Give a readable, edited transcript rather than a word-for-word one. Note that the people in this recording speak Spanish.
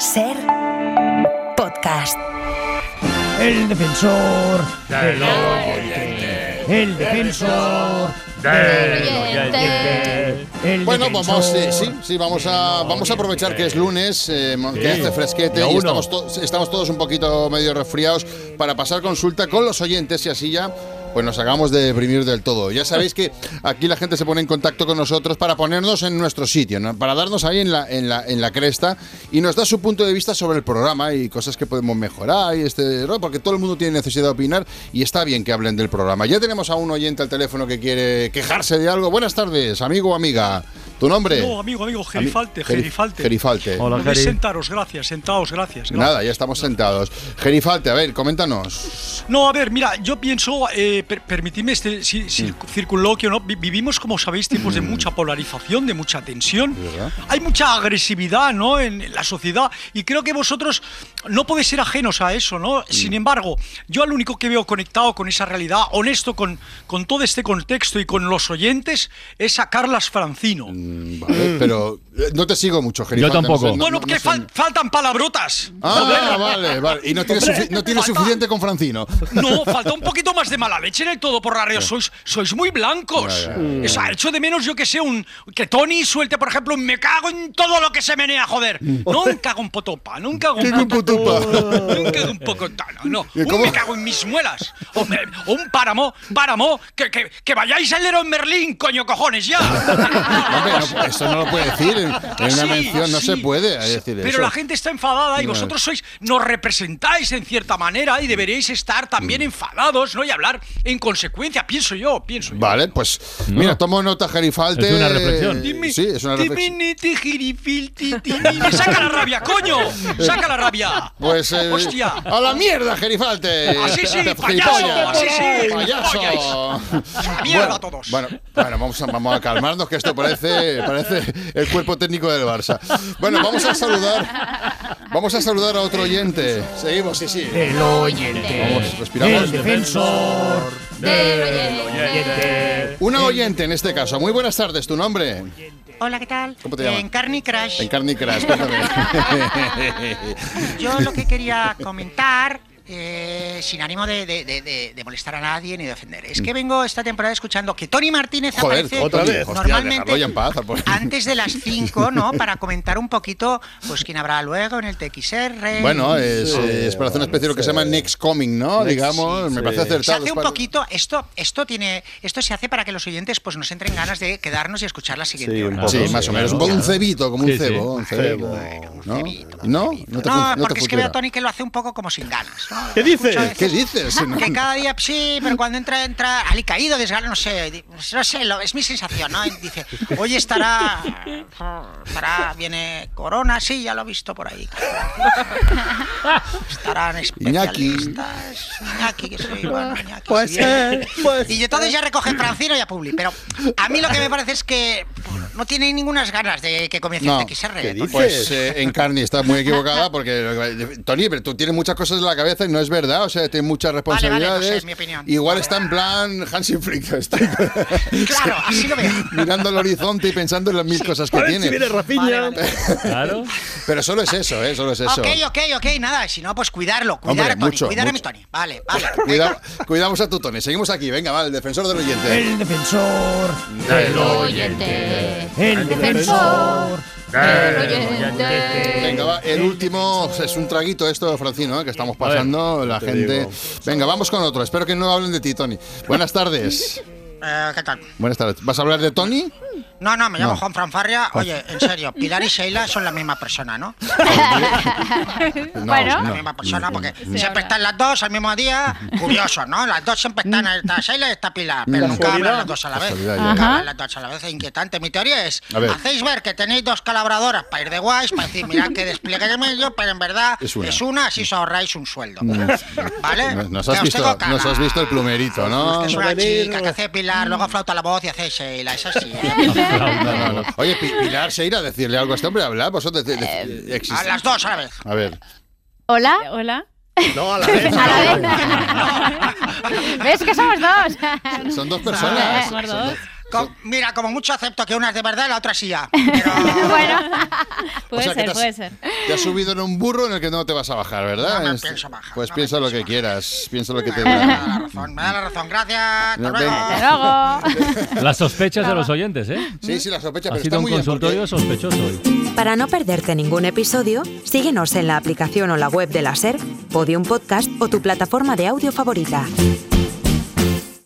Ser podcast. El defensor del oyente. El defensor del oyente. Bueno, vamos a aprovechar que es lunes, que hace fresquete y estamos todos un poquito medio resfriados para pasar consulta con los oyentes y así ya pues nos hagamos de deprimir del todo. Ya sabéis que aquí la gente se pone en contacto con nosotros para ponernos en nuestro sitio, ¿no? Para darnos ahí en la cresta y nos da su punto de vista sobre el programa y cosas que podemos mejorar ¿no? Porque todo el mundo tiene necesidad de opinar y está bien que hablen del programa. Ya tenemos a un oyente al teléfono que quiere quejarse de algo. Buenas tardes, amigo o amiga. ¿Tu nombre? No, amigo, Gerifalte. Hola, Geri. Sentaros, gracias. Nada, ya estamos sentados. Gerifalte, a ver, coméntanos. No, a ver, mira, yo pienso, permitidme este circunloquio, ¿no? Vivimos, como sabéis, tiempos de mucha polarización, de mucha tensión. ¿Verdad? Hay mucha agresividad, ¿no?, en la sociedad, y creo que vosotros no podéis ser ajenos a eso, ¿no? Sin embargo, yo al único que veo conectado con esa realidad, honesto con todo este contexto y con los oyentes, es a Carlas Francino. Vale, pero no te sigo mucho, Gerifalte. Yo tampoco. Bueno, porque faltan palabrotas. Vale. Y no tiene suficiente con Francino. No, falta un poquito más de mala leche en el todo por la radio. Sois muy blancos. O sea, echo de menos, yo que sé, que Tony suelte, por ejemplo, me cago en todo lo que se menea, joder. No un cago en potopa, no un cago en potopa. No un cago en pocotano, no. Un me cago en mis muelas. O un páramo, que vayáis al Leroy Merlin, coño cojones, ya. Hombre, eso no lo puede decir en una mención, no se puede decir eso. Pero la gente está enfadada y vosotros nos representáis en cierta manera y deberéis estar también enfadados, ¿no? Y hablar en consecuencia, pienso yo. Vale, pues mira, tomo nota, Gerifalte. Es una reflexión. Sí, es una reflexión. ¡Saca la rabia, coño! ¡Saca la rabia! Pues, ¡hostia! ¡a la mierda, Gerifalte! ¡Así sí, payaso! ¡Así sí! ¡Payaso! ¡Mierda a todos! Bueno, vamos a calmarnos, que esto parece el cuerpo técnico del Barça. Bueno, vamos a saludar a otro oyente. Seguimos, sí. El oyente. Vamos, respiramos. El defensor del oyente. Una oyente en este caso. Muy buenas tardes, ¿tu nombre? Hola, ¿qué tal? ¿Cómo te llamas? En Candy Crush. En Candy Crush, cuéntame. Yo lo que quería comentar, sin ánimo de molestar a nadie ni de ofender, es que vengo esta temporada escuchando que Tony Martínez aparece otra vez. normalmente Hostia, en paz, antes de las 5, ¿no? Para comentar un poquito, pues quién habrá luego en el TXR. Bueno, es para hacer una especie de lo que se llama Next Coming, ¿no? Digamos, me parece acertado. Se hace un poquito, esto se hace para que los oyentes pues nos entren ganas de quedarnos y escuchar la siguiente hora. Sí, más o menos. Un poco un cebito, como un cebo. Un cebo. Bueno, un ¿No? cebito. ¿No? No, porque es que veo a Tony que lo hace un poco como sin ganas, ¿no? ¿Qué dices? ¿Qué dices? Que cada día, sí, pero cuando entra alicaído, desgano, no sé, es mi sensación, ¿no? Y dice, hoy viene Corona, sí, ya lo he visto por ahí. Estarán especialistas. Iñaki, que soy, bueno, Iñaki. Pues y entonces ya recoge Francino y a Publi, pero a mí lo que me parece es que no tiene ninguna ganas de que comience el TXR. Pues en Carni está muy equivocada porque, Tony, pero tú tienes muchas cosas en la cabeza y no es verdad, o sea, tiene muchas responsabilidades. Vale, pues es mi opinión. Igual está en plan Hansi Flick. Claro, así lo veo. Mirando al horizonte y pensando en las mil cosas que tiene. Si viene Rafinha. Vale. Claro. Pero solo es eso, solo es eso. Ok, nada, si no, pues cuidar Hombre, a Tony, mucho. a mi Tony. Vale. Cuidamos a tu Tony. Seguimos aquí, venga, va, el defensor del oyente. El defensor del oyente. El defensor del oyente. Venga, va, el último es un traguito esto, Francino, que estamos pasando, la gente. Venga, vamos con otro. Espero que no hablen de ti, Tony. Buenas tardes. ¿Qué tal? Buenas tardes. ¿Vas a hablar de Tony? No, me llamo Juan Franfarria. Oye, en serio, Pilar y Sheila son la misma persona, ¿no? Bueno. La misma persona, porque siempre están las dos al mismo día. Curioso, ¿no? Las dos siempre están, está Sheila y está Pilar, pero nunca hablan las dos a la vez. Nunca hablan las dos a la vez, es inquietante. Mi teoría es, hacéis ver que tenéis dos colaboradoras para ir de guays, para decir, mirad que despliegue de medio, pero en verdad es una, así os ahorráis un sueldo. ¿Vale? Nos has visto el plumerito, ¿no? Es una chica que hace Pilar, luego flauta la voz y hace Sheila, es así. No. Oye, Pilar, Sheila, decirle algo a este hombre, hablar, vosotros a las dos a la vez. A ver. Hola. No, a la vez. A la vez. ¿Ves que somos dos? Son dos personas. Somos dos. Mira, como mucho acepto que una es de verdad y la otra sí ya. Pero... Bueno, O sea, puede ser. te has subido en un burro en el que no te vas a bajar, ¿verdad? No me pienso bajar. Pues no piensa me lo que pienso quieras, piensa lo que te bajar. Me duele. da la razón, me da la razón. Gracias. Hasta No, luego. Hasta luego. Las sospechas de los oyentes, ¿eh? Sí, la sospecha, Ha pero sido está un muy bien consultorio porque sospechoso hoy. Para no perderte ningún episodio, síguenos en la aplicación o la web de la SER, Podium Podcast o tu plataforma de audio favorita.